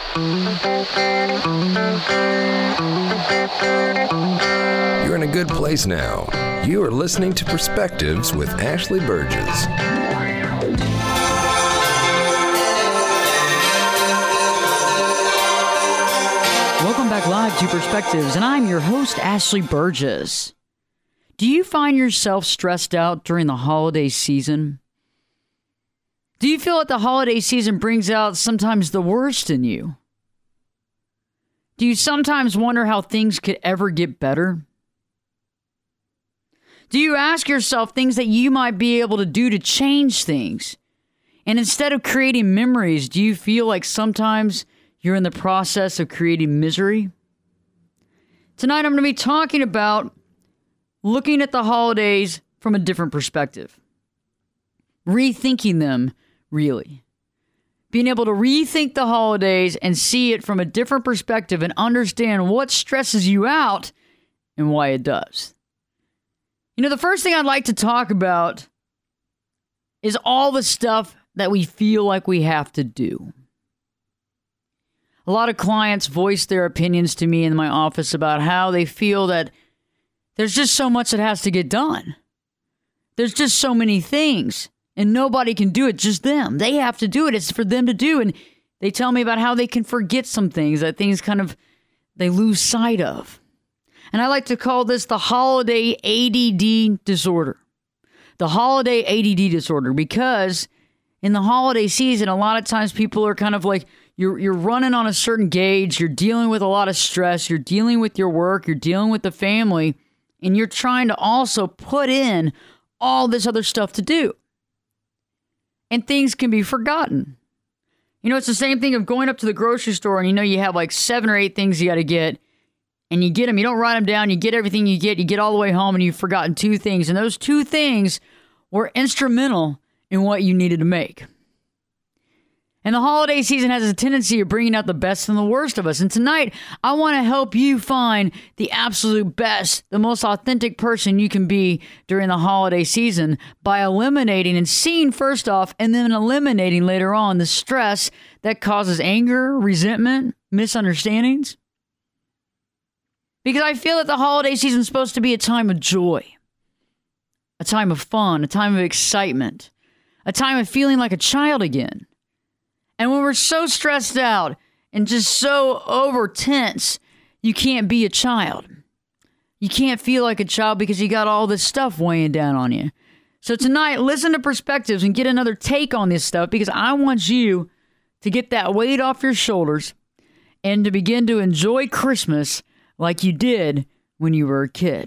You're in a good place now. You are listening to Perspectives with Ashley Burgess. Welcome back live to Perspectives, and I'm your host, Ashley Burgess. Do you find yourself stressed out during the holiday season? Do you feel that the holiday season brings out sometimes the worst in you? Do you sometimes wonder how things could ever get better? Do you ask yourself things that you might be able to do to change things? And instead of creating memories, do you feel like sometimes you're in the process of creating misery? Tonight I'm going to be talking about looking at the holidays from a different perspective. Rethinking them, really. Being able to rethink the holidays and see it from a different perspective and understand what stresses you out and why it does. You know, the first thing I'd like to talk about is all the stuff that we feel like we have to do. A lot of clients voice their opinions to me in my office about how they feel that there's just so much that has to get done. There's just so many things, and nobody can do it, just them. They have to do it. It's for them to do. And they tell me about how they can forget some things, that things kind of, they lose sight of. And I like to call this the holiday ADD disorder. The holiday ADD disorder, because in the holiday season, a lot of times people are kind of like, you're running on a certain gauge, you're dealing with a lot of stress, you're dealing with your work, you're dealing with the family, and you're trying to also put in all this other stuff to do. And things can be forgotten. You know, it's the same thing of going up to the grocery store and you know you have like 7 or 8 things you got to get. And you get them, you don't write them down, you get everything you get all the way home and you've forgotten 2 things. And those 2 things were instrumental in what you needed to make. And the holiday season has a tendency of bringing out the best and the worst of us. And tonight, I want to help you find the absolute best, the most authentic person you can be during the holiday season by eliminating and seeing first off, and then eliminating later on the stress that causes anger, resentment, misunderstandings. Because I feel that the holiday season is supposed to be a time of joy, a time of fun, a time of excitement, a time of feeling like a child again. And when we're so stressed out and just so over tense, you can't be a child. You can't feel like a child because you got all this stuff weighing down on you. So tonight, listen to Perspectives and get another take on this stuff, because I want you to get that weight off your shoulders and to begin to enjoy Christmas like you did when you were a kid.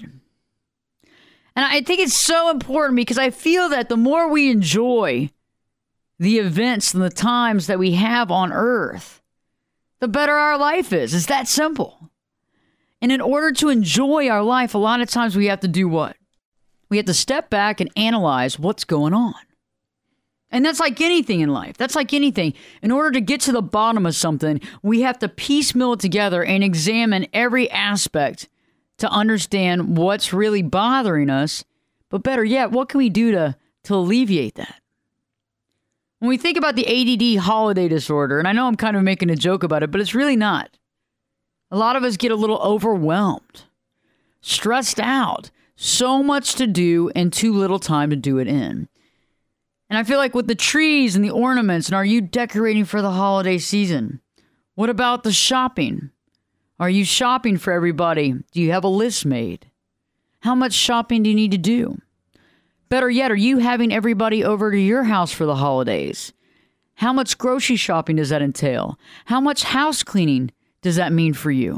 And I think it's so important because I feel that the more we enjoy the events and the times that we have on Earth, the better our life is. It's that simple. And in order to enjoy our life, a lot of times we have to do what? We have to step back and analyze what's going on. And that's like anything in life. That's like anything. In order to get to the bottom of something, we have to piecemeal it together and examine every aspect to understand what's really bothering us. But better yet, what can we do to alleviate that? When we think about the ADD holiday disorder, and I know I'm kind of making a joke about it, but it's really not. A lot of us get a little overwhelmed, stressed out, so much to do and too little time to do it in. And I feel like with the trees and the ornaments, and are you decorating for the holiday season? What about the shopping? Are you shopping for everybody? Do you have a list made? How much shopping do you need to do? Better yet, are you having everybody over to your house for the holidays? How much grocery shopping does that entail? How much house cleaning does that mean for you?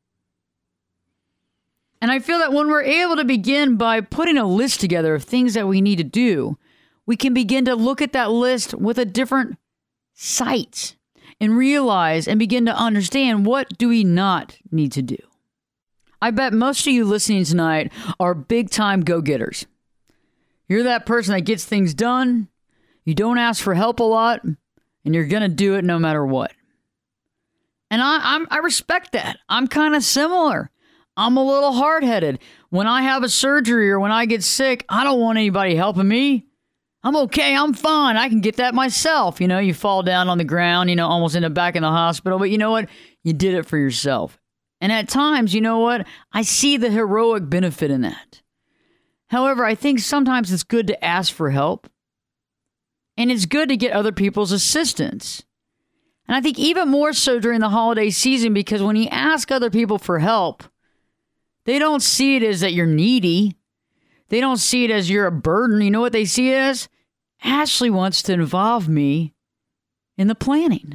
And I feel that when we're able to begin by putting a list together of things that we need to do, we can begin to look at that list with a different sight and realize and begin to understand, what do we not need to do? I bet most of you listening tonight are big-time go-getters. You're that person that gets things done, you don't ask for help a lot, and you're going to do it no matter what. And I respect that. I'm kind of similar. I'm a little hard-headed. When I have a surgery or when I get sick, I don't want anybody helping me. I'm okay. I'm fine. I can get that myself. You fall down on the ground, almost end up back in the hospital. But you know what? You did it for yourself. And at times, you know what? I see the heroic benefit in that. However, I think sometimes it's good to ask for help. And it's good to get other people's assistance. And I think even more so during the holiday season, because when you ask other people for help, they don't see it as that you're needy. They don't see it as you're a burden. You know what they see it as? Ashley wants to involve me in the planning.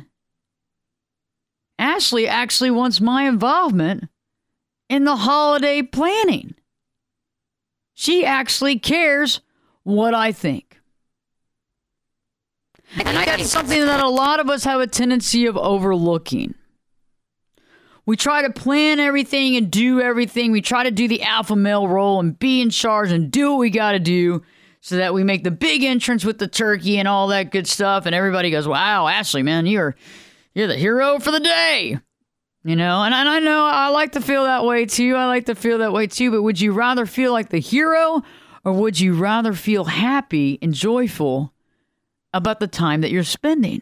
Ashley actually wants my involvement in the holiday planning. She actually cares what I think. And that's something that a lot of us have a tendency of overlooking. We try to plan everything and do everything. We try to do the alpha male role and be in charge and do what we got to do so that we make the big entrance with the turkey and all that good stuff. And everybody goes, wow, Ashley, man, you're the hero for the day. And I know I like to feel that way too. But would you rather feel like the hero, or would you rather feel happy and joyful about the time that you're spending?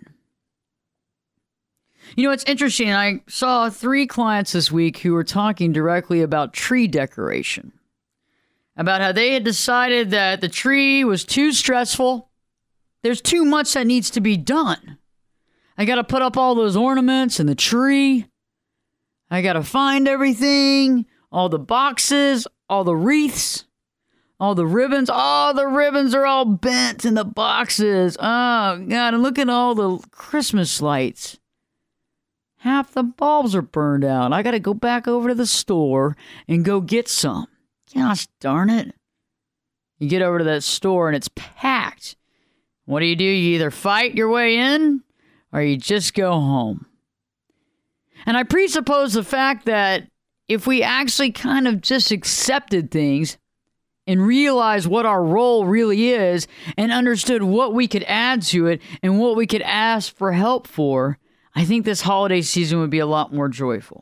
It's interesting. I saw 3 clients this week who were talking directly about tree decoration, about how they had decided that the tree was too stressful. There's too much that needs to be done. I got to put up all those ornaments and the tree. I got to find everything, all the boxes, all the wreaths, all the ribbons. Oh, the ribbons are all bent in the boxes. Oh, God, and look at all the Christmas lights. Half the bulbs are burned out. I got to go back over to the store and go get some. Gosh darn it. You get over to that store and it's packed. What do? You either fight your way in or you just go home. And I presuppose the fact that if we actually kind of just accepted things and realized what our role really is and understood what we could add to it and what we could ask for help for, I think this holiday season would be a lot more joyful.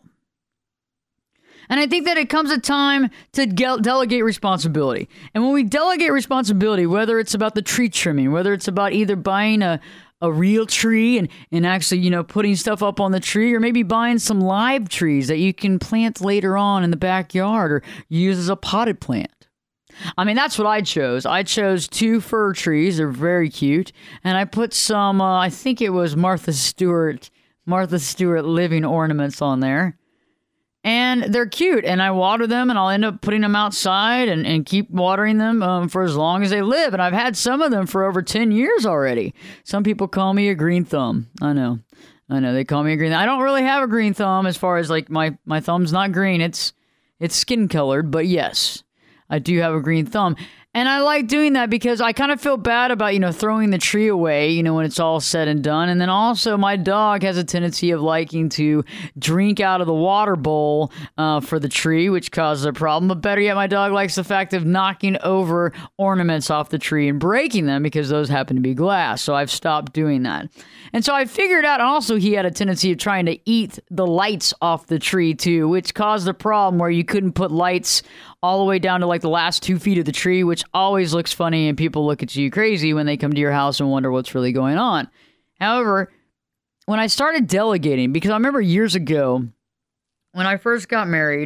And I think that it comes a time to delegate responsibility. And when we delegate responsibility, whether it's about the tree trimming, whether it's about either buying a real tree and actually, putting stuff up on the tree, or maybe buying some live trees that you can plant later on in the backyard or use as a potted plant. I mean, that's what I chose. I chose 2 fir trees. They're very cute. And I put some, I think it was Martha Stewart living ornaments on there. And they're cute, and I water them, and I'll end up putting them outside and keep watering them for as long as they live. And I've had some of them for over 10 years already. Some people call me a green thumb. I know, they call me a green thumb. I don't really have a green thumb as far as, like, my thumb's not green. It's skin colored, but yes, I do have a green thumb. And I like doing that because I kind of feel bad about, throwing the tree away, when it's all said and done. And then also my dog has a tendency of liking to drink out of the water bowl for the tree, which causes a problem. But better yet, my dog likes the fact of knocking over ornaments off the tree and breaking them because those happen to be glass. So I've stopped doing that. And so I figured out, and also he had a tendency of trying to eat the lights off the tree too, which caused a problem where you couldn't put lights all the way down to like the last 2 feet of the tree, which always looks funny and people look at you crazy when they come to your house and wonder what's really going on. However, when I started delegating, because I remember years ago when I first got married,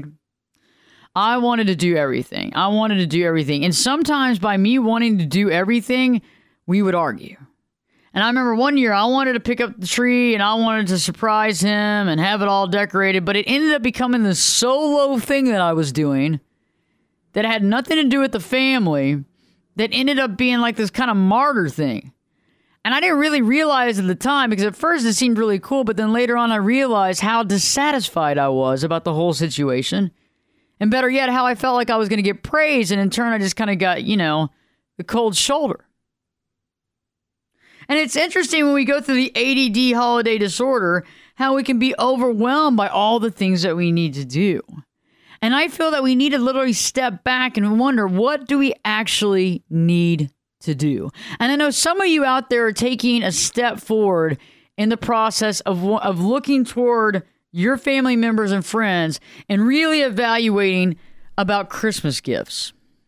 I wanted to do everything. And sometimes by me wanting to do everything, we would argue. And I remember one year I wanted to pick up the tree and I wanted to surprise him and have it all decorated, but it ended up becoming this solo thing that I was doing that had nothing to do with the family, that ended up being like this kind of martyr thing. And I didn't really realize at the time, because at first it seemed really cool, but then later on I realized how dissatisfied I was about the whole situation. And better yet, how I felt like I was going to get praise, and in turn I just kind of got, the cold shoulder. And it's interesting when we go through the ADD holiday disorder, how we can be overwhelmed by all the things that we need to do. And I feel that we need to literally step back and wonder, what do we actually need to do? And I know some of you out there are taking a step forward in the process of looking toward your family members and friends and really evaluating about Christmas gifts.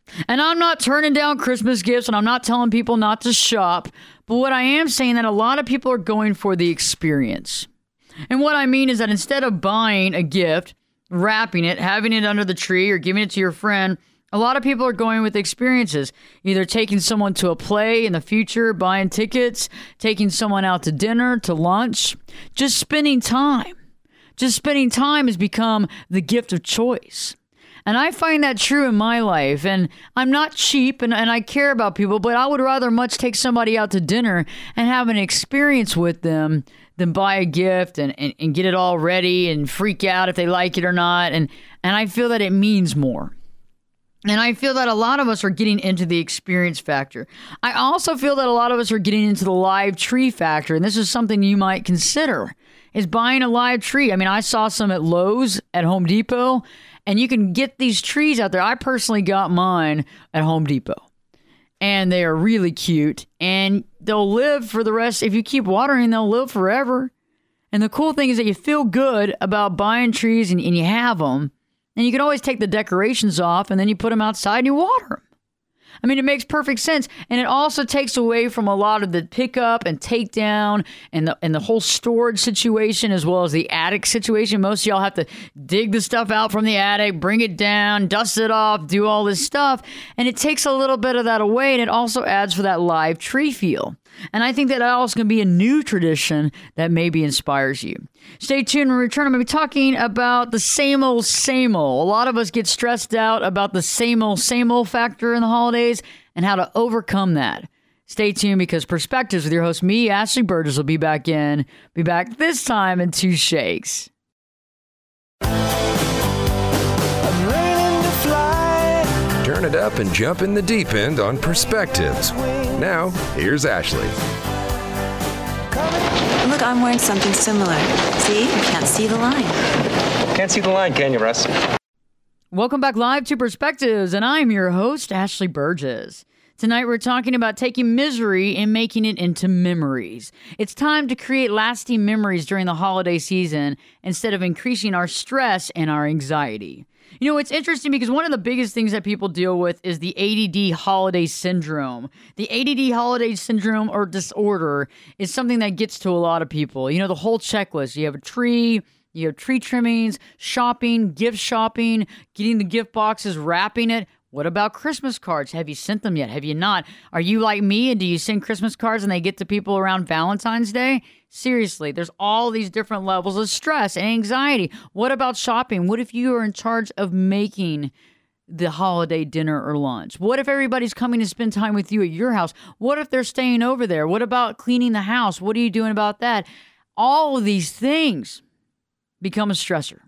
And I'm not turning down Christmas gifts, and I'm not telling people not to shop. But what I am saying that a lot of people are going for the experience. And what I mean is that instead of buying a gift, wrapping it, having it under the tree, or giving it to your friend, a lot of people are going with experiences. Either taking someone to a play in the future, buying tickets, taking someone out to dinner, to lunch, just spending time. Just spending time has become the gift of choice. And I find that true in my life. And I'm not cheap and I care about people, but I would rather much take somebody out to dinner and have an experience with them than buy a gift and get it all ready and freak out if they like it or not. And I feel that it means more. And I feel that a lot of us are getting into the experience factor. I also feel that a lot of us are getting into the live tree factor. And this is something you might consider, is buying a live tree. I mean, I saw some at Lowe's, at Home Depot, and you can get these trees out there. I personally got mine at Home Depot. And they are really cute. And they'll live for the rest. If you keep watering, they'll live forever. And the cool thing is that you feel good about buying trees and you have them. And you can always take the decorations off and then you put them outside and you water them. I mean, it makes perfect sense. And it also takes away from a lot of the pickup and takedown and the whole storage situation, as well as the attic situation. Most of y'all have to dig the stuff out from the attic, bring it down, dust it off, do all this stuff. And it takes a little bit of that away. And it also adds for that live tree feel. And I think that also can be a new tradition that maybe inspires you. Stay tuned. When we return, I'm going to be talking about the same old, same old. A lot of us get stressed out about the same old factor in the holidays and how to overcome that. Stay tuned, because Perspectives with your host, me, Ashley Burgess, will be back this time in 2 shakes. Turn it up and jump in the deep end on Perspectives. Now, here's Ashley. Look, I'm wearing something similar. See? You can't see the line. Can't see the line, can you, Russ? Welcome back live to Perspectives, and I'm your host, Ashley Burgess. Tonight we're talking about taking misery and making it into memories. It's time to create lasting memories during the holiday season instead of increasing our stress and our anxiety. You know, it's interesting because one of the biggest things that people deal with is the ADD holiday syndrome. The ADD holiday syndrome or disorder is something that gets to a lot of people. You know, the whole checklist. You have a tree, you have tree trimmings, shopping, gift shopping, getting the gift boxes, wrapping it. What about Christmas cards? Have you sent them yet? Have you not? Are you like me and do you send Christmas cards and they get to people around Valentine's Day? Seriously, there's all these different levels of stress and anxiety. What about shopping? What if you are in charge of making the holiday dinner or lunch? What if everybody's coming to spend time with you at your house? What if they're staying over there? What about cleaning the house? What are you doing about that? All of these things become a stressor.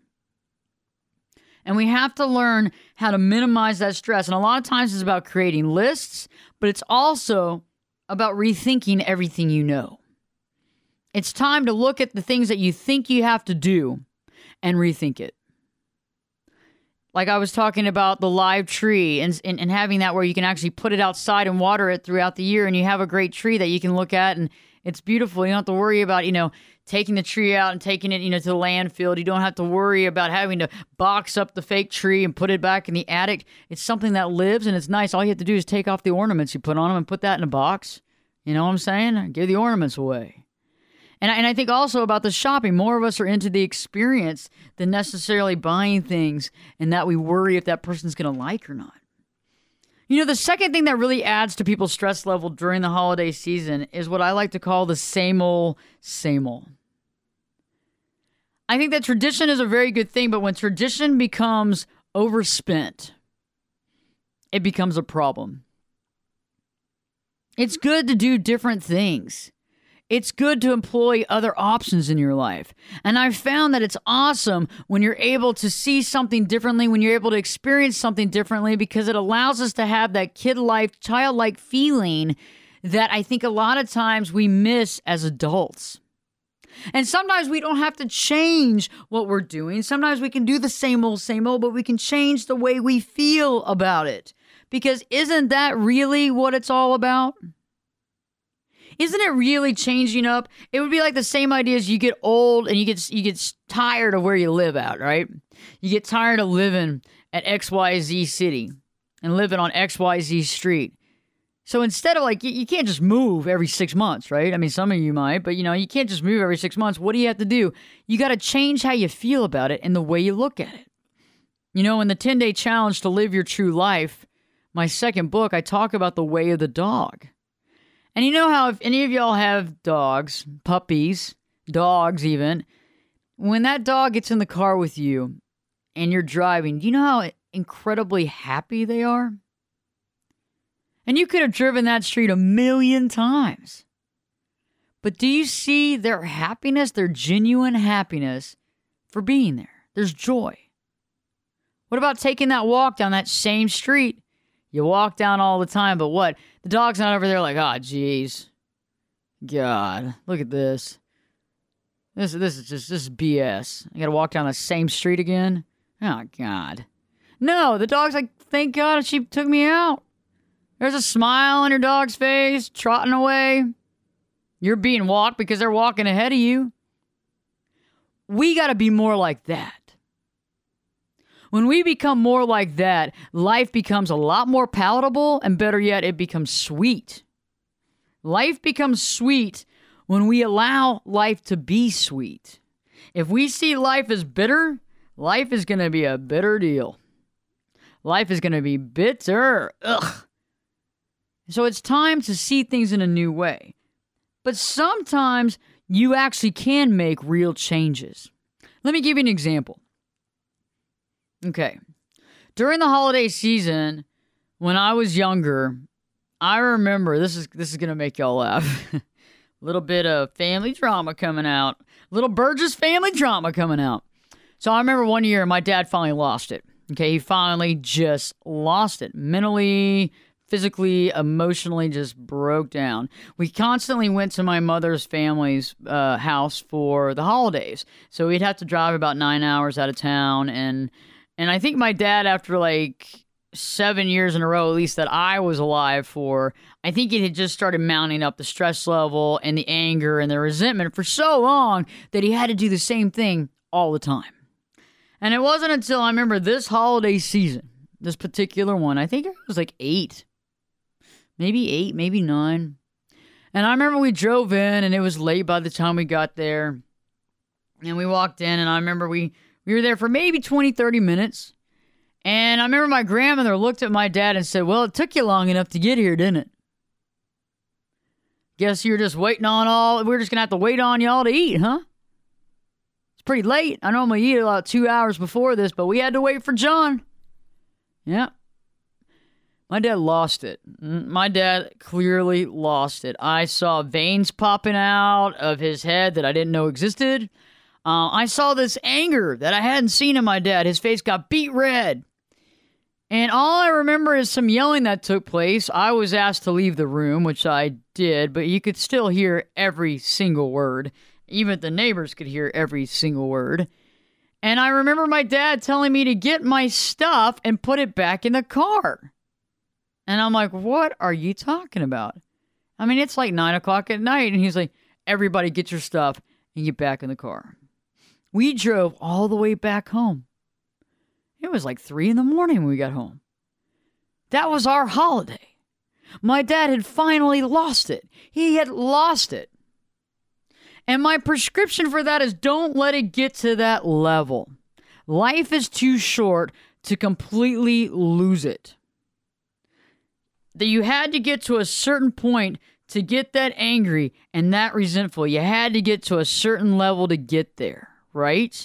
And we have to learn how to minimize that stress. And a lot of times it's about creating lists, but it's also about rethinking everything you know. It's time to look at the things that you think you have to do and rethink it. Like I was talking about the live tree and having that where you can actually put it outside and water it throughout the year, and you have a great tree that you can look at and it's beautiful. You don't have to worry about, taking the tree out and taking it, to the landfill. You don't have to worry about having to box up the fake tree and put it back in the attic. It's something that lives and it's nice. All you have to do is take off the ornaments you put on them and put that in a box. You know what I'm saying? Give the ornaments away. And I think also about the shopping. More of us are into the experience than necessarily buying things and that we worry if that person's going to like or not. The second thing that really adds to people's stress level during the holiday season is what I like to call the same old, same old. I think that tradition is a very good thing, but when tradition becomes overspent, it becomes a problem. It's good to do different things. It's good to employ other options in your life. And I've found that it's awesome when you're able to see something differently, when you're able to experience something differently, because it allows us to have that kid-like, childlike feeling that I think a lot of times we miss as adults. And sometimes we don't have to change what we're doing. Sometimes we can do the same old, but we can change the way we feel about it. Because isn't that really what it's all about? Isn't it really changing up? It would be like the same idea as you get old and you get tired of where you live at, right? You get tired of living at XYZ city. and living on XYZ street. So instead of like, you can't just move every 6 months, right? I mean, some of you might, but you can't just move every 6 months. What do you have to do? You got to change how you feel about it and the way you look at it. In the 10-day challenge to live your true life, my second book, I talk about the way of the dog. And you know how if any of y'all have dogs, puppies, dogs even, when that dog gets in the car with you and you're driving, do you know how incredibly happy they are? And you could have driven that street 1,000,000 times. But do you see their happiness, their genuine happiness for being there? There's joy. What about taking that walk down that same street? You walk down all the time, but what? The dog's not over there like, oh, geez. God, look at this. This is BS. I gotta walk down the same street again? Oh, God. No, the dog's like, thank God she took me out. There's a smile on your dog's face, trotting away. You're being walked because they're walking ahead of you. We got to be more like that. When we become more like that, life becomes a lot more palatable, and better yet, it becomes sweet. Life becomes sweet when we allow life to be sweet. If we see life as bitter, life is going to be a bitter deal. Life is going to be bitter. Ugh. So it's time to see things in a new way. But sometimes you actually can make real changes. Let me give you an example. Okay. During the holiday season, when I was younger, I remember, this is going to make y'all laugh. A little bit of family drama coming out. Little Burgess family drama coming out. So I remember one year my dad finally lost it. Okay, he finally just lost it. Mentally, physically, emotionally, just broke down. We constantly went to my mother's family's house for the holidays. So we'd have to drive about 9 hours out of town. And I think my dad, after like 7 years in a row, at least that I was alive for, I think it had just started mounting up the stress level and the anger and the resentment for so long that he had to do the same thing all the time. And it wasn't until I remember this holiday season, this particular one, I think it was like 8, maybe 9. And I remember we drove in and it was late by the time we got there. And we walked in and I remember we were there for maybe 20, 30 minutes. And I remember my grandmother looked at my dad and said, well, it took you long enough to get here, didn't it? Guess you're just waiting on we're just going to have to wait on y'all to eat, huh? It's pretty late. I normally eat about 2 hours before this, but we had to wait for John. Yeah. My dad lost it. My dad clearly lost it. I saw veins popping out of his head that I didn't know existed. I saw this anger that I hadn't seen in my dad. His face got beet red. And all I remember is some yelling that took place. I was asked to leave the room, which I did, but you could still hear every single word. Even the neighbors could hear every single word. And I remember my dad telling me to get my stuff and put it back in the car. And I'm like, what are you talking about? I mean, it's like 9 o'clock at night. And he's like, everybody get your stuff and get back in the car. We drove all the way back home. It was like 3 a.m. when we got home. That was our holiday. My dad had finally lost it. He had lost it. And my prescription for that is don't let it get to that level. Life is too short to completely lose it. That you had to get to a certain point to get that angry and that resentful. You had to get to a certain level to get there, right?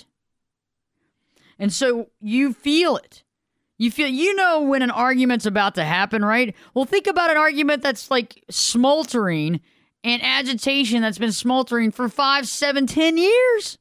And so you feel it. You know when an argument's about to happen, right? Well, think about an argument that's like smoldering and agitation that's been smoldering for 5, 7, 10 years.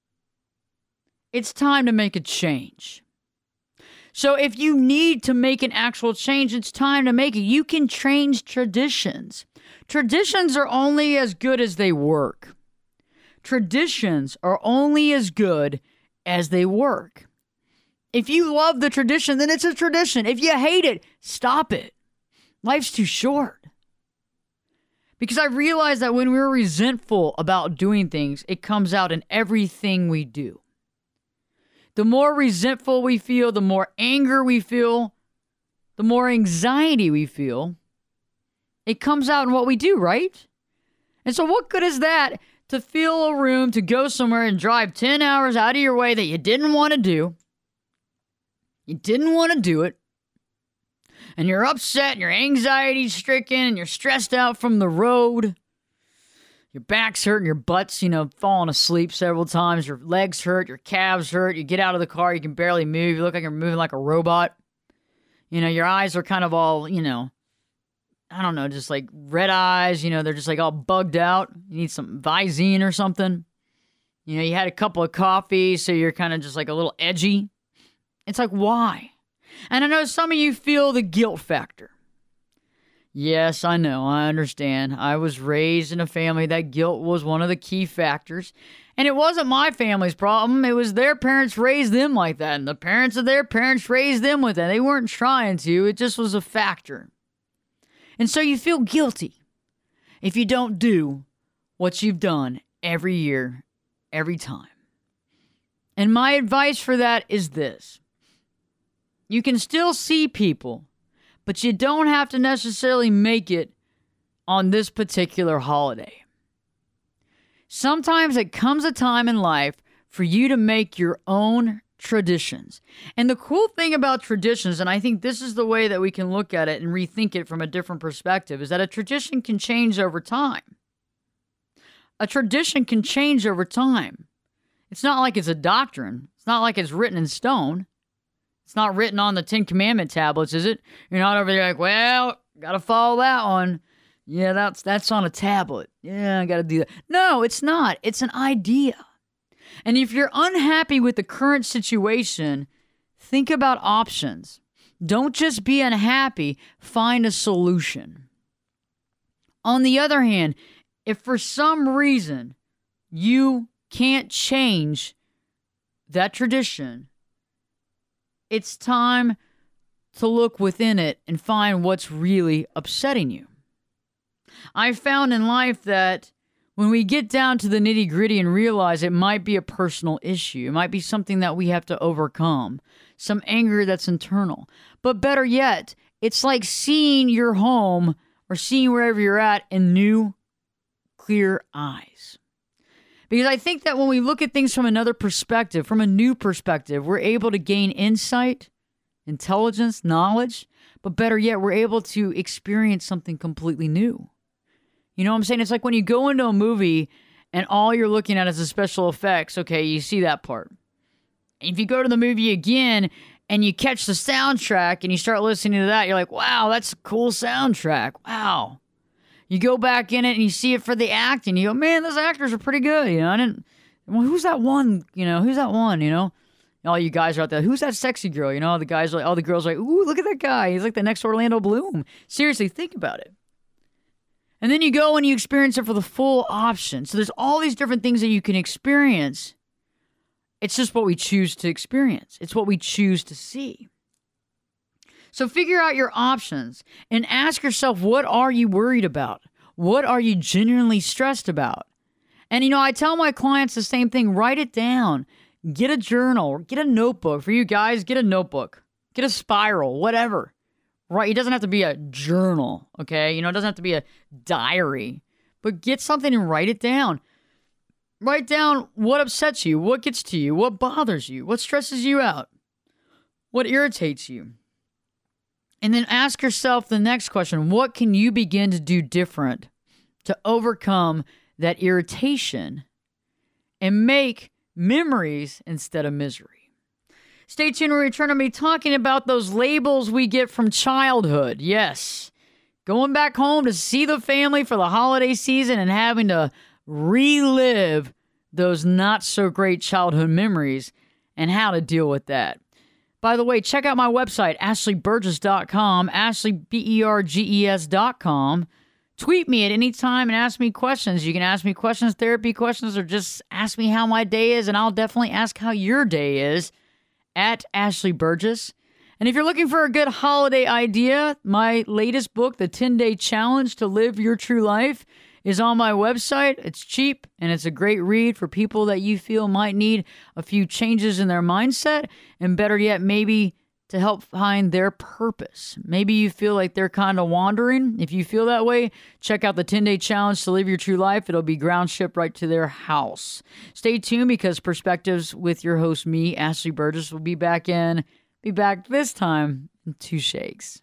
It's time to make a change. So if you need to make an actual change, it's time to make it. You can change traditions. Traditions are only as good as they work. Traditions are only as good as they work. If you love the tradition, then it's a tradition. If you hate it, stop it. Life's too short. Because I realize that when we're resentful about doing things, it comes out in everything we do. The more resentful we feel, the more anger we feel, the more anxiety we feel, it comes out in what we do, right? And so what good is that to fill a room, to go somewhere and drive 10 hours out of your way that you didn't want to do? You didn't want to do it. And you're upset and you're anxiety stricken and you're stressed out from the road. Your back's hurting, your butt's, falling asleep several times. Your legs hurt, your calves hurt. You get out of the car, you can barely move. You look like you're moving like a robot. Your eyes are kind of all, I don't know, just like red eyes. They're just like all bugged out. You need some Visine or something. You had a couple of coffees, so you're kind of just like a little edgy. It's like, why? And I know some of you feel the guilt factor. Yes, I know. I understand. I was raised in a family that guilt was one of the key factors. And it wasn't my family's problem. It was their parents raised them like that. And the parents of their parents raised them with that. They weren't trying to. It just was a factor. And so you feel guilty if you don't do what you've done every year, every time. And my advice for that is this. You can still see people, but you don't have to necessarily make it on this particular holiday. Sometimes it comes a time in life for you to make your own traditions. And the cool thing about traditions, and I think this is the way that we can look at it and rethink it from a different perspective, is that a tradition can change over time. A tradition can change over time. It's not like it's a doctrine. It's not like it's written in stone. It's not written on the 10 Commandment tablets, is it? You're not over there like, well, got to follow that one. Yeah, that's on a tablet. Yeah, I got to do that. No, it's not. It's an idea. And if you're unhappy with the current situation, think about options. Don't just be unhappy. Find a solution. On the other hand, if for some reason you can't change that tradition, it's time to look within it and find what's really upsetting you. I've found in life that when we get down to the nitty-gritty and realize it might be a personal issue, it might be something that we have to overcome, some anger that's internal. But better yet, it's like seeing your home or seeing wherever you're at in new, clear eyes. Because I think that when we look at things from another perspective, from a new perspective, we're able to gain insight, intelligence, knowledge, but better yet, we're able to experience something completely new. You know what I'm saying? It's like when you go into a movie and all you're looking at is the special effects. Okay, you see that part. If you go to the movie again and you catch the soundtrack and you start listening to that, you're like, wow, that's a cool soundtrack. Wow. You go back in it and you see it for the acting. You go, man, those actors are pretty good. Who's that one? Who's that one? All you guys are out there. Who's that sexy girl? All the guys, all the girls are like, ooh, look at that guy. He's like the next Orlando Bloom. Seriously, think about it. And then you go and you experience it for the full option. So there's all these different things that you can experience. It's just what we choose to experience. It's what we choose to see. So figure out your options and ask yourself, what are you worried about? What are you genuinely stressed about? And, I tell my clients the same thing. Write it down. Get a journal. Get a notebook. For you guys, get a notebook. Get a spiral. Whatever. Right? It doesn't have to be a journal, okay? It doesn't have to be a diary. But get something and write it down. Write down what upsets you, what gets to you, what bothers you, what stresses you out, what irritates you. And then ask yourself the next question. What can you begin to do different to overcome that irritation and make memories instead of misery? Stay tuned. We'll return to me talking about those labels we get from childhood. Yes. Going back home to see the family for the holiday season and having to relive those not so great childhood memories and how to deal with that. By the way, check out my website, AshleyBurgess.com, AshleyBurgess.com. Tweet me at any time and ask me questions. You can ask me questions, therapy questions, or just ask me how my day is, and I'll definitely ask how your day is at Ashley Burgess. And if you're looking for a good holiday idea, my latest book, The 10-Day Challenge to Live Your True Life, is on my website. It's cheap, and it's a great read for people that you feel might need a few changes in their mindset, and better yet, maybe to help find their purpose. Maybe you feel like they're kind of wandering. If you feel that way, check out the 10-day challenge to live your true life. It'll be ground shipped right to their house. Stay tuned because Perspectives with your host, me, Ashley Burgess, will be back this time in 2 shakes.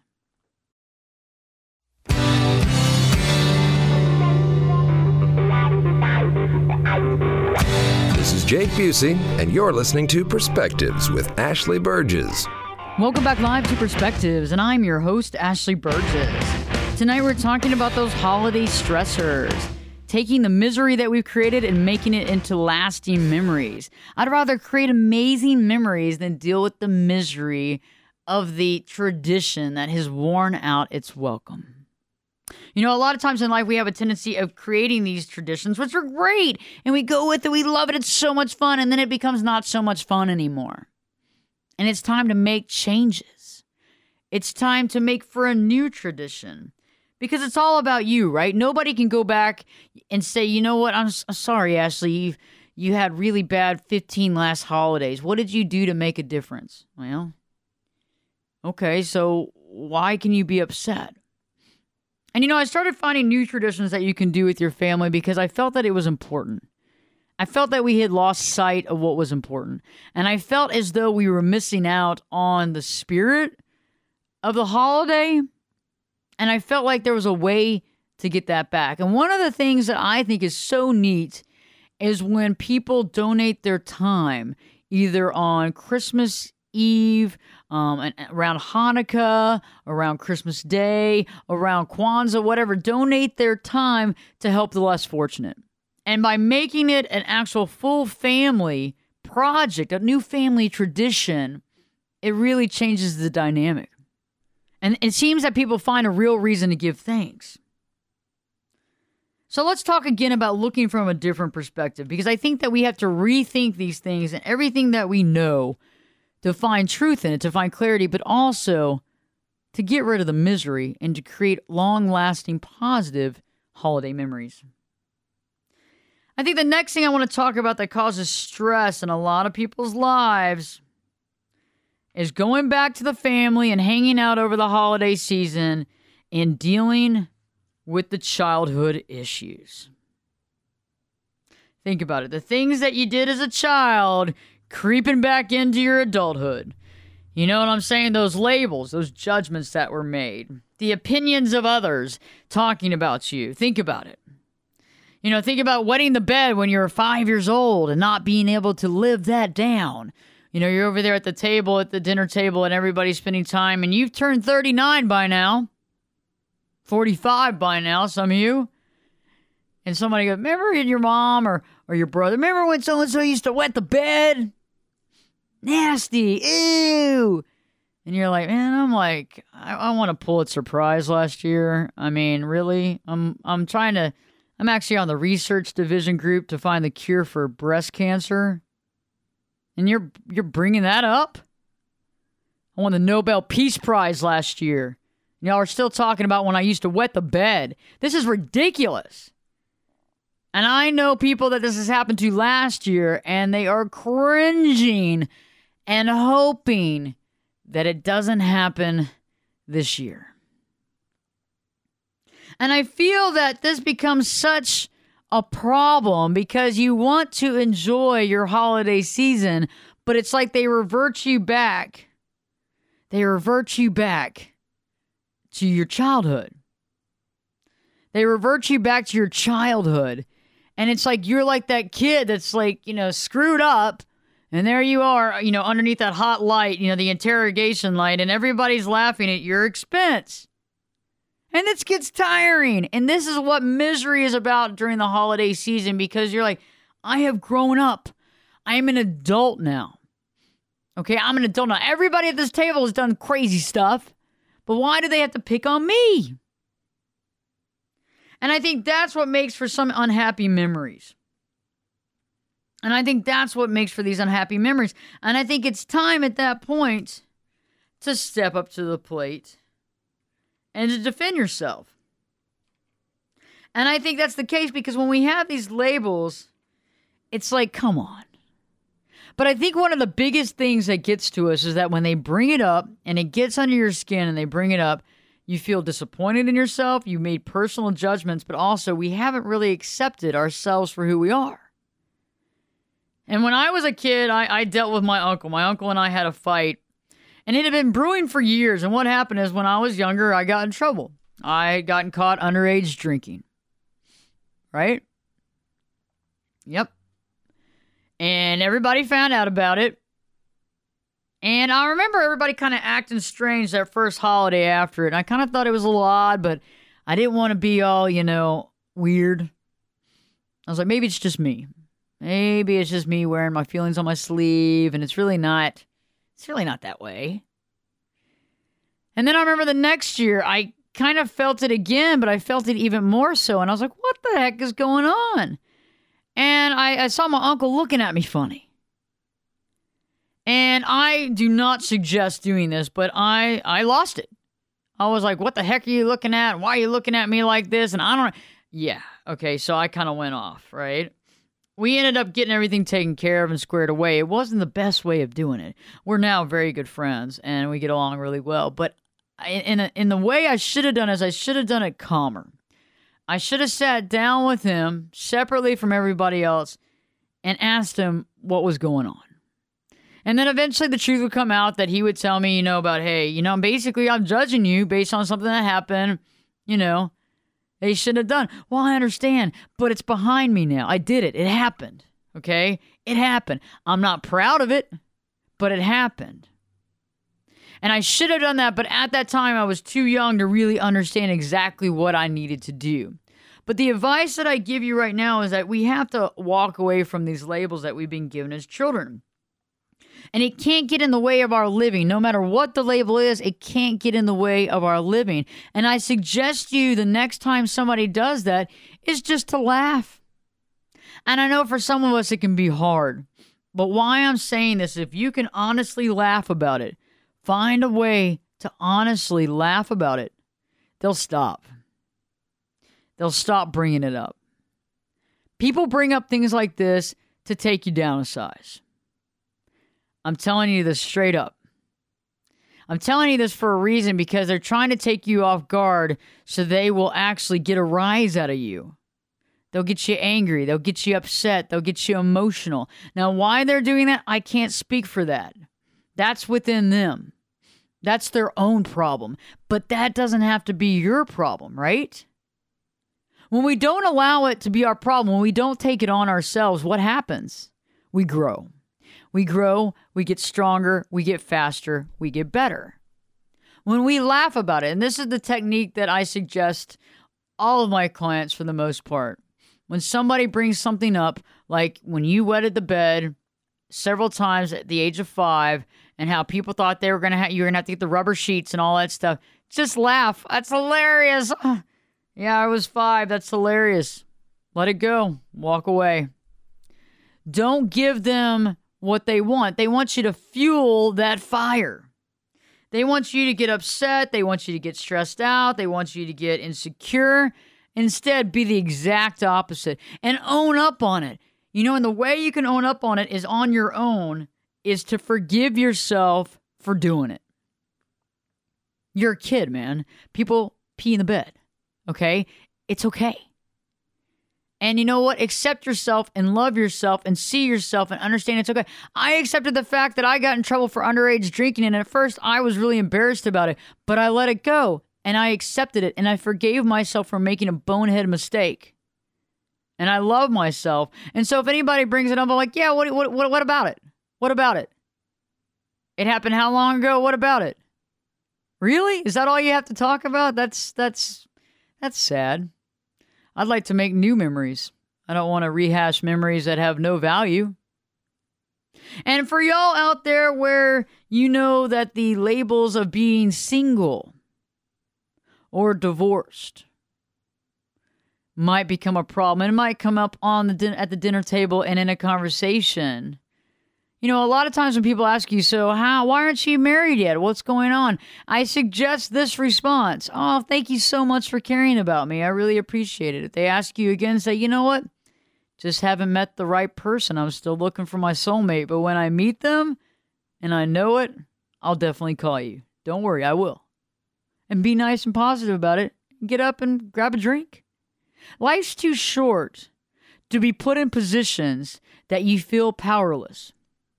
This is Jake Busey, and you're listening to Perspectives with Ashley Burgess. Welcome back live to Perspectives, and I'm your host, Ashley Burgess. Tonight we're talking about those holiday stressors, taking the misery that we've created and making it into lasting memories. I'd rather create amazing memories than deal with the misery of the tradition that has worn out its welcome. You know, a lot of times in life we have a tendency of creating these traditions, which are great, and we go with it, we love it, it's so much fun, and then it becomes not so much fun anymore. And it's time to make changes. It's time to make for a new tradition. Because it's all about you, right? Nobody can go back and say, you know what, I'm sorry, Ashley, you had really bad 15 last holidays. What did you do to make a difference? Well, okay, so why can you be upset? And, you know, I started finding new traditions that you can do with your family because I felt that it was important. I felt that we had lost sight of what was important. And I felt as though we were missing out on the spirit of the holiday. And I felt like there was a way to get that back. And one of the things that I think is so neat is when people donate their time, either on Christmas Eve, around Hanukkah, around Christmas Day, around Kwanzaa, whatever, donate their time to help the less fortunate. And by making it an actual full family project, a new family tradition, it really changes the dynamic. And it seems that people find a real reason to give thanks. So let's talk again about looking from a different perspective, because I think that we have to rethink these things and everything that we know to find truth in it, to find clarity, but also to get rid of the misery and to create long-lasting, positive holiday memories. I think the next thing I want to talk about that causes stress in a lot of people's lives is going back to the family and hanging out over the holiday season and dealing with the childhood issues. Think about it. The things that you did as a child creeping back into your adulthood. You know what I'm saying? Those labels, those judgments that were made, the opinions of others talking about you. Think about it. You know, think about wetting the bed when you were 5 years old and not being able to live that down. You know, you're over there at the table, at the dinner table, and everybody's spending time, and you've turned 39 by now. 45 by now, some of you. And somebody goes, remember your mom or your brother? Remember when so-and-so used to wet the bed? Nasty. Ew. And you're like, man, I won a Pulitzer Prize last year. I mean, really? I'm actually on the research division group to find the cure for breast cancer. And you're bringing that up? I won the Nobel Peace Prize last year. Y'all are still talking about when I used to wet the bed. This is ridiculous. And I know people that this has happened to last year, and they are cringing and hoping that it doesn't happen this year. And I feel that this becomes such a problem because you want to enjoy your holiday season, but it's like they revert you back. They revert you back to your childhood. They revert you back to your childhood. And it's like you're like that kid that's like, you know, screwed up. And there you are, you know, underneath that hot light, you know, the interrogation light, and everybody's laughing at your expense. And this gets tiring. And this is what misery is about during the holiday season, because you're like, I have grown up. I am an adult now. Okay, I'm an adult now. Everybody at this table has done crazy stuff. But why do they have to pick on me? And I think that's what makes for some unhappy memories. And I think that's what makes for these unhappy memories. And I think it's time at that point to step up to the plate and to defend yourself. And I think that's the case because when we have these labels, it's like, come on. But I think one of the biggest things that gets to us is that when they bring it up and it gets under your skin and they bring it up, you feel disappointed in yourself. You made personal judgments, but also we haven't really accepted ourselves for who we are. And when I was a kid, I dealt with my uncle. My uncle and I had a fight, and it had been brewing for years. And what happened is when I was younger, I got in trouble. I had gotten caught underage drinking. Right? Yep. And everybody found out about it. And I remember everybody kind of acting strange that first holiday after it. And I kind of thought it was a little odd, but I didn't want to be all, weird. I was like, maybe it's just me. Maybe it's just me wearing my feelings on my sleeve, and it's really not that way. And then I remember the next year, I kind of felt it again, but I felt it even more so. And I was like, what the heck is going on? And I saw my uncle looking at me funny. And I do not suggest doing this, but I lost it. I was like, what the heck are you looking at? Why are you looking at me like this? And I don't... Yeah, okay, so I kind of went off, right? We ended up getting everything taken care of and squared away. It wasn't the best way of doing it. We're now very good friends, and we get along really well. But in the way I should have done is I should have done it calmer. I should have sat down with him separately from everybody else and asked him what was going on. And then eventually the truth would come out that he would tell me, about, hey, basically I'm judging you based on something that happened, they should have done. Well, I understand, but it's behind me now. I did it. It happened. Okay? It happened. I'm not proud of it, but it happened. And I should have done that, but at that time I was too young to really understand exactly what I needed to do. But the advice that I give you right now is that we have to walk away from these labels that we've been given as children. And it can't get in the way of our living. No matter what the label is, it can't get in the way of our living. And I suggest you the next time somebody does that is just to laugh. And I know for some of us it can be hard. But why I'm saying this, if you can honestly laugh about it, find a way to honestly laugh about it, they'll stop. They'll stop bringing it up. People bring up things like this to take you down a size. I'm telling you this straight up. I'm telling you this for a reason, because they're trying to take you off guard so they will actually get a rise out of you. They'll get you angry. They'll get you upset. They'll get you emotional. Now, why they're doing that, I can't speak for that. That's within them. That's their own problem. But that doesn't have to be your problem, right? When we don't allow it to be our problem, when we don't take it on ourselves, what happens? We grow. We grow, we get stronger, we get faster, we get better. When we laugh about it, and this is the technique that I suggest all of my clients for the most part. When somebody brings something up, like when you wetted the bed several times at the age of 5, and how people thought they were you were gonna have to get the rubber sheets and all that stuff, just laugh. That's hilarious. Yeah, I was 5. That's hilarious. Let it go. Walk away. Don't give them what they want. They want you to fuel that fire. They want you to get upset. They want you to get stressed out. They want you to get insecure. Instead, be the exact opposite and own up on it. And the way you can own up on it is on your own, is to forgive yourself for doing it. You're a kid, man. People pee in the bed. Okay? It's okay. And you know what? Accept yourself and love yourself and see yourself and understand it's okay. I accepted the fact that I got in trouble for underage drinking, and at first I was really embarrassed about it, but I let it go and I accepted it and I forgave myself for making a bonehead mistake. And I love myself. And so if anybody brings it up, I'm like, yeah, what about it? What about it? It happened how long ago? What about it? Really? Is that all you have to talk about? That's sad. I'd like to make new memories. I don't want to rehash memories that have no value. And for y'all out there where you know that the labels of being single or divorced might become a problem, and it might come up at the dinner table and in a conversation. A lot of times when people ask you, so why aren't you married yet? What's going on? I suggest this response. Oh, thank you so much for caring about me. I really appreciate it. If they ask you again, say, you know what? Just haven't met the right person. I'm still looking for my soulmate. But when I meet them and I know it, I'll definitely call you. Don't worry, I will. And be nice and positive about it. Get up and grab a drink. Life's too short to be put in positions that you feel powerless.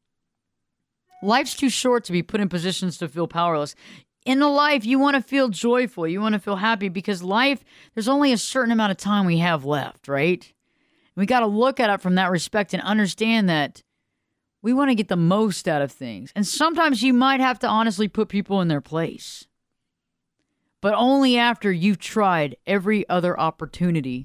Life's too short to be put in positions to feel powerless. In the life, you want to feel joyful. You want to feel happy because life, there's only a certain amount of time we have left, right? We got to look at it from that respect and understand that we want to get the most out of things. And sometimes you might have to honestly put people in their place. But only after you've tried every other opportunity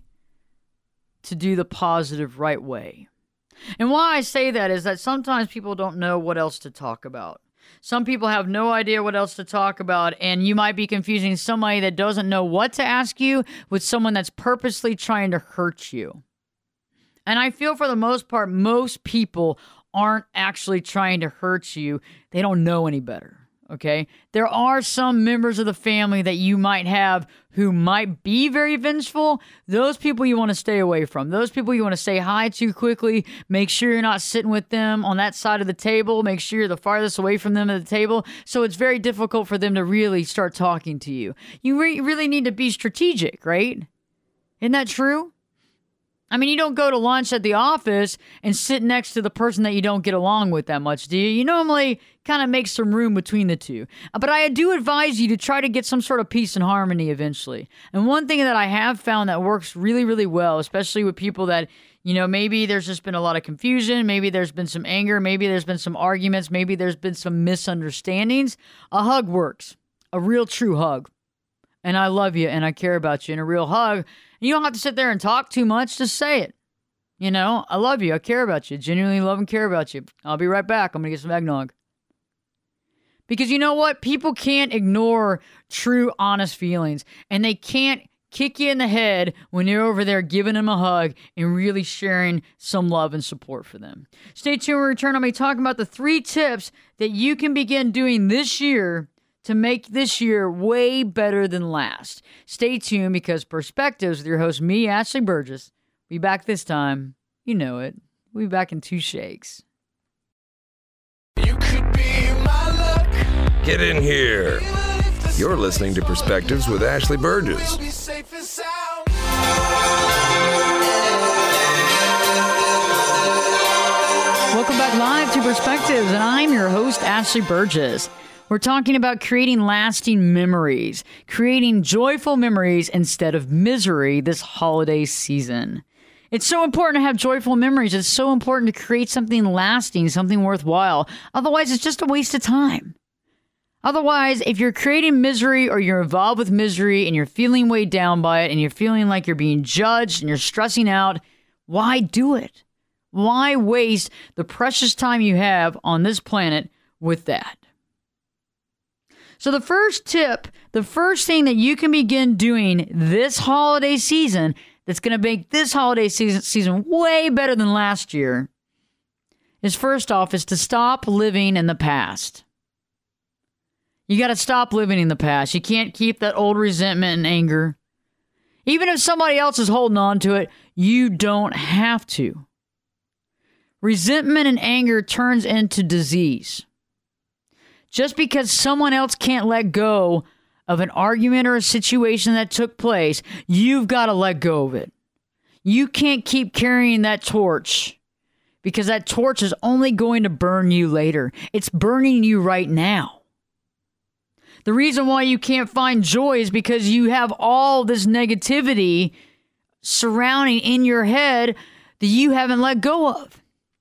to do the positive right way. And why I say that is that sometimes people don't know what else to talk about. Some people have no idea what else to talk about, and you might be confusing somebody that doesn't know what to ask you with someone that's purposely trying to hurt you. And I feel for the most part, most people aren't actually trying to hurt you. They don't know any better. Okay, there are some members of the family that you might have who might be very vengeful. Those people you want to stay away from. Those people you want to say hi to quickly. Make sure you're not sitting with them on that side of the table. Make sure you're the farthest away from them at the table. So it's very difficult for them to really start talking to you. You really need to be strategic, right? Isn't that true? I mean, you don't go to lunch at the office and sit next to the person that you don't get along with that much, do you? You normally kind of make some room between the two. But I do advise you to try to get some sort of peace and harmony eventually. And one thing that I have found that works really, really well, especially with people that, you know, maybe there's just been a lot of confusion, maybe there's been some anger, maybe there's been some arguments, maybe there's been some misunderstandings. A hug works. A real true hug. And I love you and I care about you. And a real hug. You don't have to sit there and talk too much. Just say it. You know, I love you. I care about you. Genuinely love and care about you. I'll be right back. I'm going to get some eggnog. Because you know what? People can't ignore true, honest feelings. And they can't kick you in the head when you're over there giving them a hug and really sharing some love and support for them. Stay tuned when we return. I'm going to be talking about the 3 tips that you can begin doing this year to make this year way better than last. Stay tuned because Perspectives with your host, me, Ashley Burgess. Be back this time. You know it. We'll be back in 2 shakes. You could be my luck. Get in here. You're listening to Perspectives with Ashley Burgess. We'll be safe and sound. Welcome back live to Perspectives, and I'm your host, Ashley Burgess. We're talking about creating lasting memories, creating joyful memories instead of misery this holiday season. It's so important to have joyful memories. It's so important to create something lasting, something worthwhile. Otherwise, it's just a waste of time. Otherwise, if you're creating misery or you're involved with misery and you're feeling weighed down by it and you're feeling like you're being judged and you're stressing out, why do it? Why waste the precious time you have on this planet with that? So the first tip, the first thing that you can begin doing this holiday season that's going to make this holiday season way better than last year is first off is to stop living in the past. You got to stop living in the past. You can't keep that old resentment and anger. Even if somebody else is holding on to it, you don't have to. Resentment and anger turns into disease. Just because someone else can't let go of an argument or a situation that took place, you've got to let go of it. You can't keep carrying that torch because that torch is only going to burn you later. It's burning you right now. The reason why you can't find joy is because you have all this negativity surrounding in your head that you haven't let go of.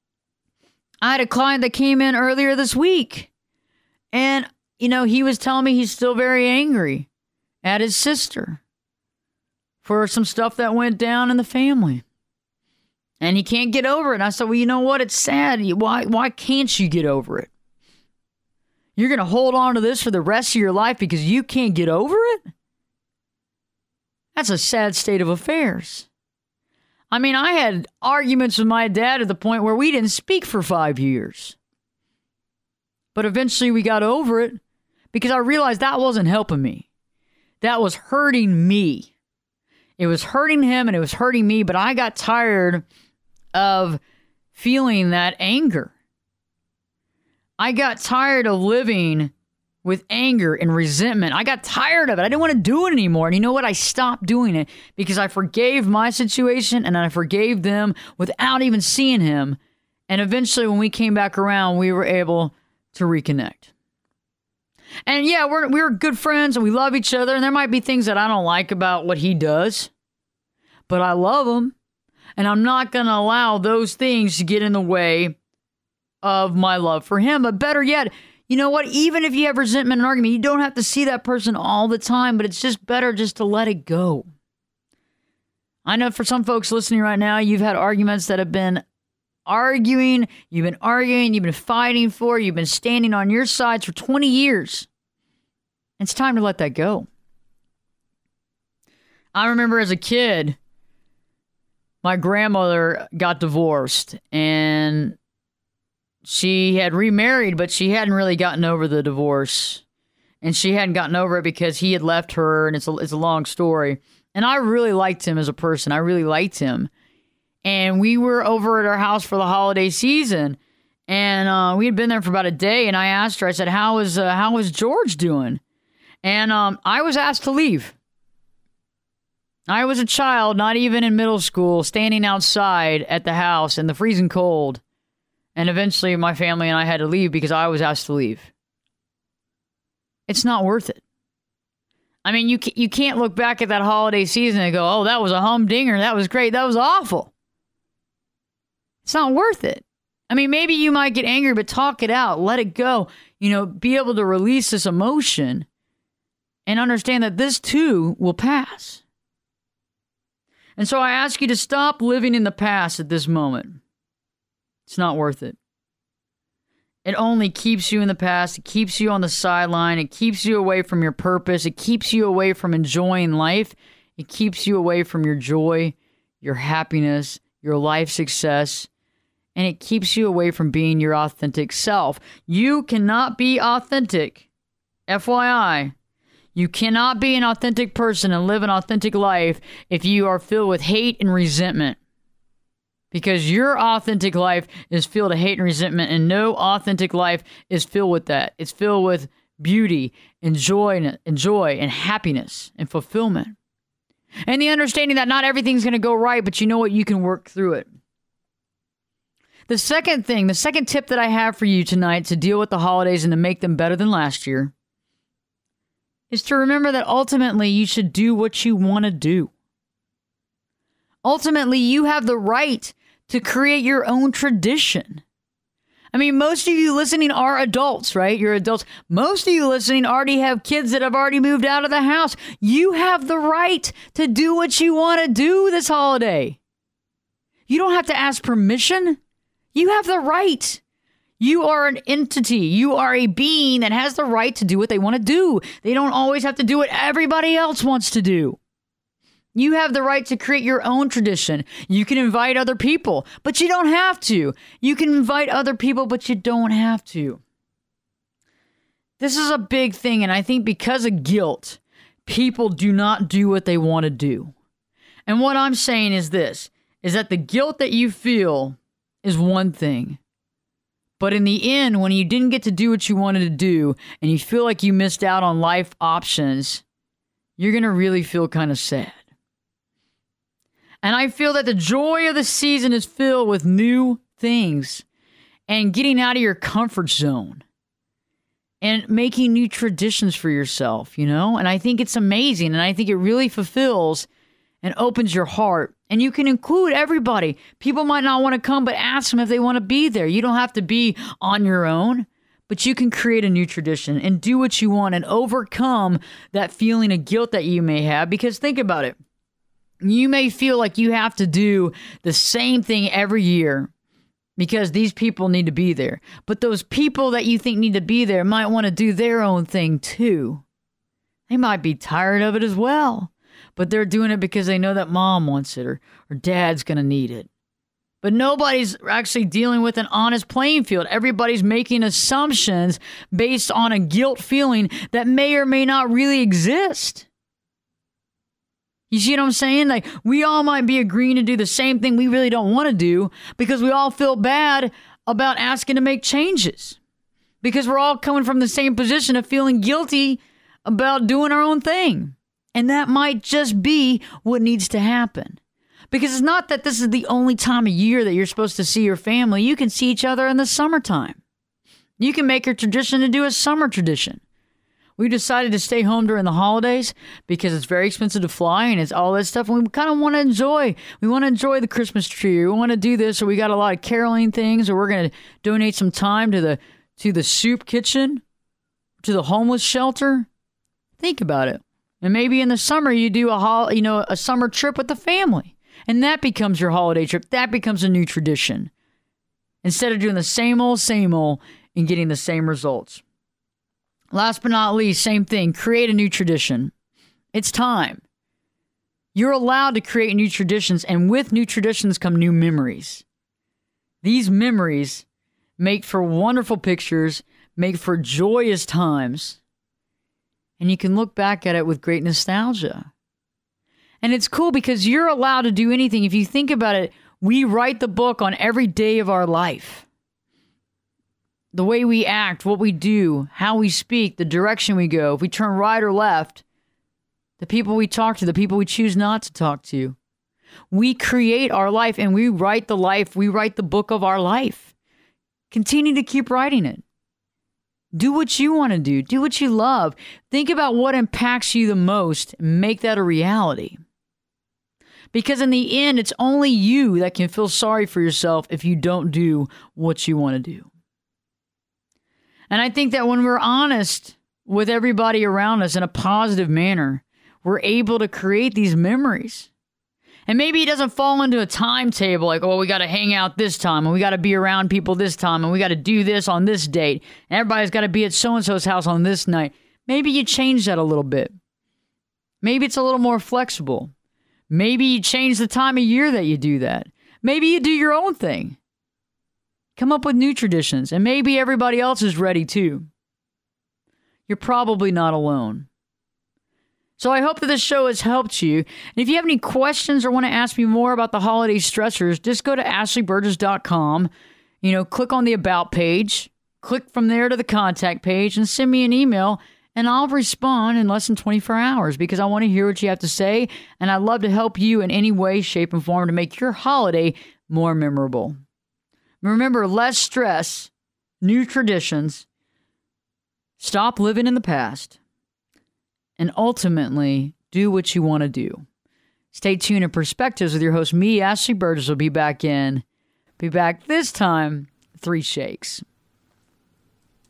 I had a client that came in earlier this week. And, you know, he was telling me he's still very angry at his sister for some stuff that went down in the family. And he can't get over it. And I said, well, you know what? It's sad. Why can't you get over it? You're going to hold on to this for the rest of your life because you can't get over it? That's a sad state of affairs. I mean, I had arguments with my dad at the point where we didn't speak for 5 years. But eventually we got over it because I realized that wasn't helping me. That was hurting me. It was hurting him and it was hurting me, but I got tired of feeling that anger. I got tired of living with anger and resentment. I got tired of it. I didn't want to do it anymore. And you know what? I stopped doing it because I forgave my situation and I forgave them without even seeing him. And eventually when we came back around, we were able to reconnect. And yeah, we're good friends and we love each other. And there might be things that I don't like about what he does, but I love him. And I'm not going to allow those things to get in the way of my love for him. But better yet, you know what? Even if you have resentment and argument, you don't have to see that person all the time, but it's just better just to let it go. I know for some folks listening right now, you've had arguments that have been arguing, you've been fighting for, you've been standing on your sides for 20 years. It's time to let that go. I remember as a kid, my grandmother got divorced and she had remarried, but she hadn't really gotten over the divorce. And she hadn't gotten over it because he had left her, and it's a long story. And I really liked him as a person. I really liked him. And we were over at our house for the holiday season. And we had been there for about a day. And I asked her, I said, how is George doing? And I was asked to leave. I was a child, not even in middle school, standing outside at the house in the freezing cold. And eventually my family and I had to leave because I was asked to leave. It's not worth it. I mean, you can't look back at that holiday season and go, oh, that was a humdinger. That was great. That was awful. It's not worth it. I mean, maybe you might get angry, but talk it out. Let it go. You know, be able to release this emotion and understand that this too will pass. And so I ask you to stop living in the past at this moment. It's not worth it. It only keeps you in the past. It keeps you on the sideline. It keeps you away from your purpose. It keeps you away from enjoying life. It keeps you away from your joy, your happiness, your life success. And it keeps you away from being your authentic self. You cannot be authentic. FYI. You cannot be an authentic person and live an authentic life if you are filled with hate and resentment. Because your authentic life is filled with hate and resentment, and no authentic life is filled with that. It's filled with beauty and joy and happiness and fulfillment. And the understanding that not everything's going to go right, but you know what? You can work through it. The second tip that I have for you tonight to deal with the holidays and to make them better than last year is to remember that ultimately you should do what you want to do. Ultimately, you have the right to create your own tradition. I mean, most of you listening are adults, right? You're adults. Most of you listening already have kids that have already moved out of the house. You have the right to do what you want to do this holiday. You don't have to ask permission. You have the right. You are an entity. You are a being that has the right to do what they want to do. They don't always have to do what everybody else wants to do. You have the right to create your own tradition. You can invite other people, but you don't have to. You can invite other people, but you don't have to. This is a big thing, and I think because of guilt, people do not do what they want to do. And what I'm saying is this, is that the guilt that you feel is one thing. But in the end, when you didn't get to do what you wanted to do, and you feel like you missed out on life options, you're going to really feel kind of sad. And I feel that the joy of the season is filled with new things and getting out of your comfort zone and making new traditions for yourself, you know? And I think it's amazing. And I think it really fulfills and opens your heart. And you can include everybody. People might not want to come, but ask them if they want to be there. You don't have to be on your own, but you can create a new tradition and do what you want and overcome that feeling of guilt that you may have. Because think about it. You may feel like you have to do the same thing every year because these people need to be there. But those people that you think need to be there might want to do their own thing too. They might be tired of it as well, but they're doing it because they know that mom wants it or dad's going to need it. But nobody's actually dealing with an honest playing field. Everybody's making assumptions based on a guilt feeling that may or may not really exist. You see what I'm saying? Like, we all might be agreeing to do the same thing we really don't want to do because we all feel bad about asking to make changes. Because we're all coming from the same position of feeling guilty about doing our own thing. And that might just be what needs to happen. Because it's not that this is the only time of year that you're supposed to see your family. You can see each other in the summertime. You can make a tradition to do a summer tradition. We decided to stay home during the holidays because it's very expensive to fly and it's all that stuff. And we kind of want to enjoy. We want to enjoy the Christmas tree. We want to do this. Or we got a lot of caroling things. Or we're going to donate some time to the soup kitchen, to the homeless shelter. Think about it. And maybe in the summer you do a summer trip with the family. And that becomes your holiday trip. That becomes a new tradition. Instead of doing the same old and getting the same results. Last but not least, same thing. Create a new tradition. It's time. You're allowed to create new traditions, and with new traditions come new memories. These memories make for wonderful pictures, make for joyous times, and you can look back at it with great nostalgia. And it's cool because you're allowed to do anything. If you think about it, we write the book on every day of our life. The way we act, what we do, how we speak, the direction we go, if we turn right or left, the people we talk to, the people we choose not to talk to. We create our life and we write the book of our life. Continue to keep writing it. Do what you want to do. Do what you love. Think about what impacts you the most and make that a reality. Because in the end, it's only you that can feel sorry for yourself if you don't do what you want to do. And I think that when we're honest with everybody around us in a positive manner, we're able to create these memories. And maybe it doesn't fall into a timetable like, oh, we got to hang out this time and we got to be around people this time and we got to do this on this date. And everybody's got to be at so-and-so's house on this night. Maybe you change that a little bit. Maybe it's a little more flexible. Maybe you change the time of year that you do that. Maybe you do your own thing. Come up with new traditions, and maybe everybody else is ready too. You're probably not alone. So I hope that this show has helped you. And if you have any questions or want to ask me more about the holiday stressors, just go to ashleyburgess.com. Click on the About page, click from there to the Contact page, and send me an email, and I'll respond in less than 24 hours because I want to hear what you have to say, and I'd love to help you in any way, shape, and form to make your holiday more memorable. Remember, less stress, new traditions, stop living in the past, and ultimately do what you want to do. Stay tuned to Perspectives with your host, me, Ashley Burgess, will be back this time, 3 shakes.